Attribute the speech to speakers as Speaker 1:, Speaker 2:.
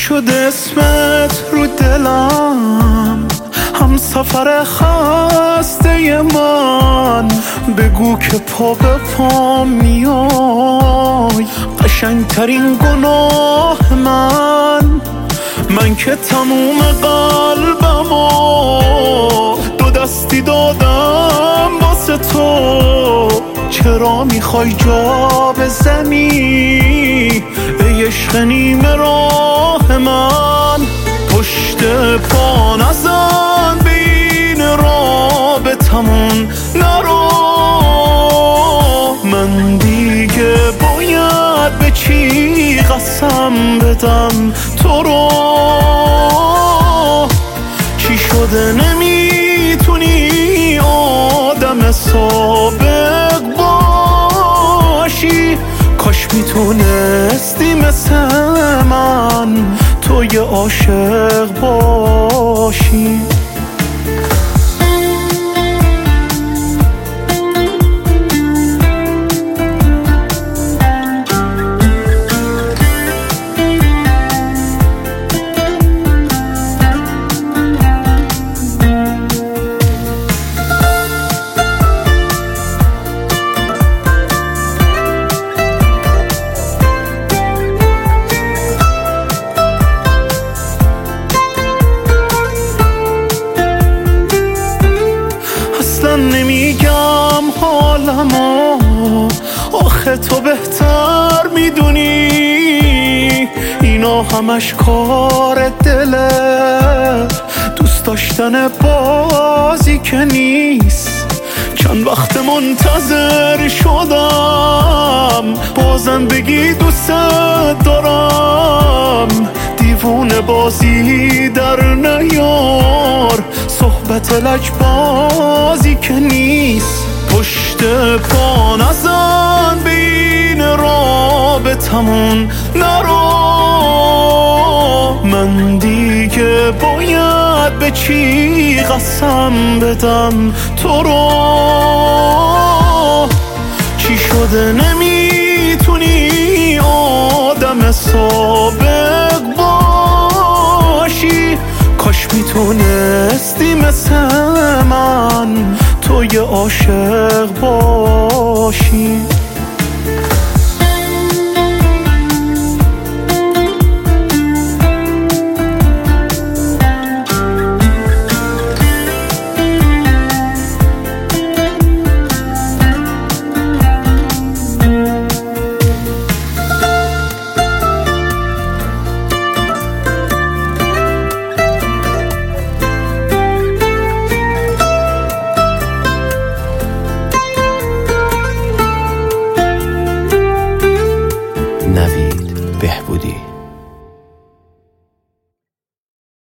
Speaker 1: شد اسمت رو دلم، هم سفر خسته من. بگو که پا به پا میای، قشنگترین گناه من که تموم قلبمو دو دستی دادم واسه تو. چرا میخوای جا بزنی ای عشق نیمه راه من؟ پشت پا نزن به این رابطمون نرو. من دیگه باید به چی قسم بدم تو رو؟ چی شده نمیتونی آدم سابق باشی؟ کاش میتونستی مثل من تو یه عاشق باشی. نمیگم حالمو، آخه تو بهتر میدونی اینا همش کار دله. دوست داشتن بازی که نیست. چند وقت منتظر شدم بازم بگی دوست دارم. دیوونه بازی در نیار، صحبت لجبازی که نیست. پشت پا نزن به این رابطمون نرو. من دیگه باید به چی قسم بدم تو رو؟ چی شده نمیتونی آدم سابق باشی؟ کاش میتونستی مثل من تو یه عاشق باشی.
Speaker 2: نوید